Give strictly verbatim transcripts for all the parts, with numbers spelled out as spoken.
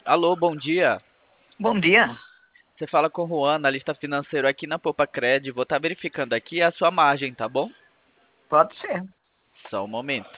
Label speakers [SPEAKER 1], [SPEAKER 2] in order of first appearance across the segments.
[SPEAKER 1] Alô, bom dia.
[SPEAKER 2] Bom dia.
[SPEAKER 1] Você fala com o Juan, analista financeiro aqui na Poupa Cred. Vou estar verificando aqui a sua margem, tá bom?
[SPEAKER 2] Pode ser.
[SPEAKER 1] Só um momento.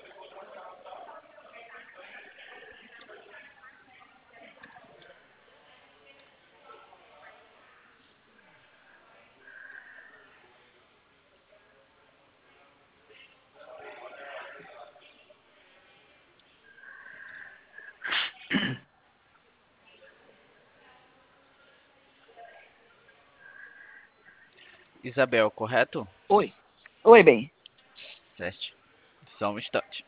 [SPEAKER 1] Isabel, correto?
[SPEAKER 2] Oi. Oi, bem.
[SPEAKER 1] Certo. Só um instante.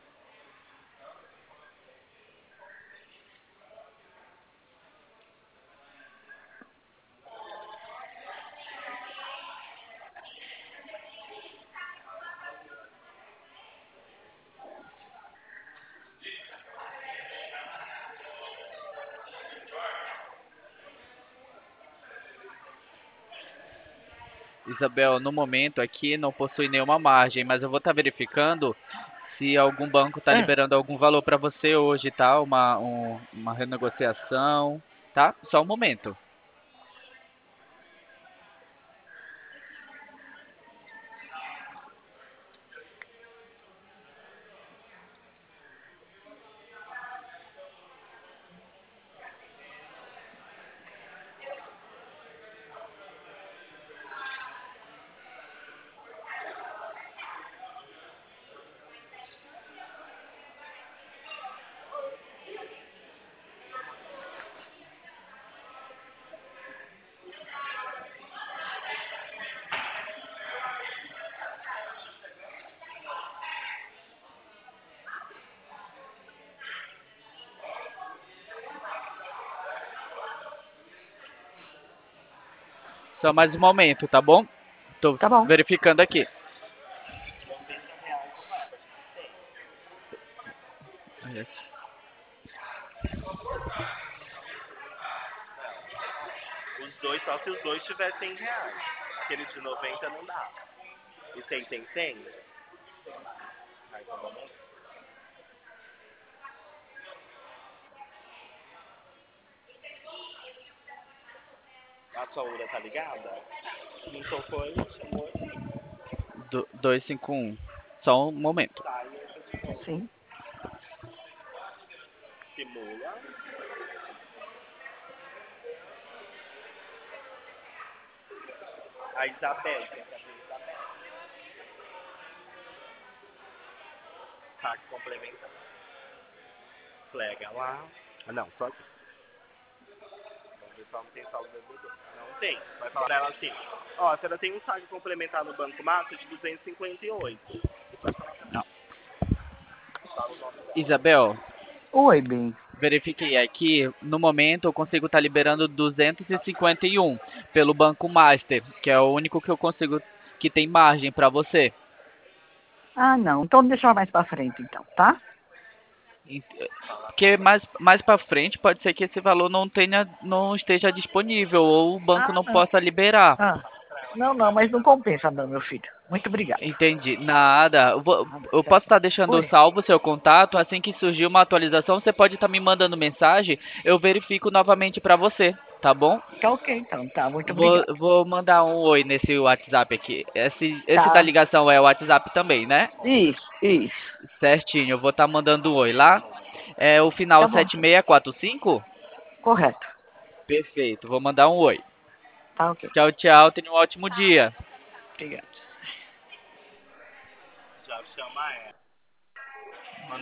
[SPEAKER 1] Isabel, no momento aqui não possui nenhuma margem, mas eu vou estar verificando se algum banco está
[SPEAKER 2] Ah,
[SPEAKER 1] liberando algum valor para você hoje, tá? Uma, um- uma renegociação, tá? Só um momento. Só mais um momento, tá bom? Tô
[SPEAKER 2] tá bom.
[SPEAKER 1] verificando aqui.
[SPEAKER 3] Os dois, só se os dois tiver cem reais. Aquele de noventa não dá. E cem tem cem? Ah, então vamos. A sua Ura tá ligada? Não tocou aí, chamou aí.
[SPEAKER 1] Do, dois cinco um. Só um momento.
[SPEAKER 3] Sai e entra de novo.
[SPEAKER 2] Sim.
[SPEAKER 3] Simula. A Isabel, tem que abrir a Isabel. Saque complementar. Plega lá. Ah, não, só aqui. Vamos ver se ela não tem saldo vendedor. Não tem. Vai falar pra ela assim: ó, a senhora tem um saque complementar no Banco Master de duzentos e cinquenta e oito. Vai falar pra
[SPEAKER 1] Não.
[SPEAKER 3] ela. Fala o nome dela.
[SPEAKER 1] Isabel,
[SPEAKER 2] Oi, bem.
[SPEAKER 1] verifiquei aqui. No momento eu consigo estar liberando duzentos e cinquenta e um pelo Banco Master, que é o único que eu consigo que tem margem para você.
[SPEAKER 2] Ah, não. Então deixa mais pra frente, então, tá?
[SPEAKER 1] Porque mais, mais para frente pode ser que esse valor não tenha, não esteja disponível ou o banco
[SPEAKER 2] Ah,
[SPEAKER 1] não
[SPEAKER 2] não.
[SPEAKER 1] possa liberar.
[SPEAKER 2] Ah, não, não, mas não compensa não, meu filho. Muito obrigado.
[SPEAKER 1] Entendi. Nada. Eu, vou-
[SPEAKER 2] Ah,
[SPEAKER 1] eu
[SPEAKER 2] tchau,
[SPEAKER 1] posso
[SPEAKER 2] tchau.
[SPEAKER 1] estar deixando
[SPEAKER 2] Oi.
[SPEAKER 1] salvo o seu contato. Assim que surgir uma atualização, você pode estar me mandando mensagem. Eu verifico novamente para você, tá bom?
[SPEAKER 2] Tá ok, então. Tá, muito
[SPEAKER 1] Vou,
[SPEAKER 2] obrigado.
[SPEAKER 1] vou mandar um oi nesse WhatsApp aqui. Esse, esse da
[SPEAKER 2] Tá.
[SPEAKER 1] ligação é o WhatsApp também, né?
[SPEAKER 2] Isso, isso.
[SPEAKER 1] Certinho. Eu vou estar mandando um oi lá. É o final
[SPEAKER 2] Tá bom.
[SPEAKER 1] sete seis quatro cinco?
[SPEAKER 2] Correto.
[SPEAKER 1] Perfeito. Vou mandar um oi.
[SPEAKER 2] Tá ok.
[SPEAKER 1] Tchau, tchau. Tenha um ótimo dia.
[SPEAKER 2] Obrigado.
[SPEAKER 3] Já chama ela.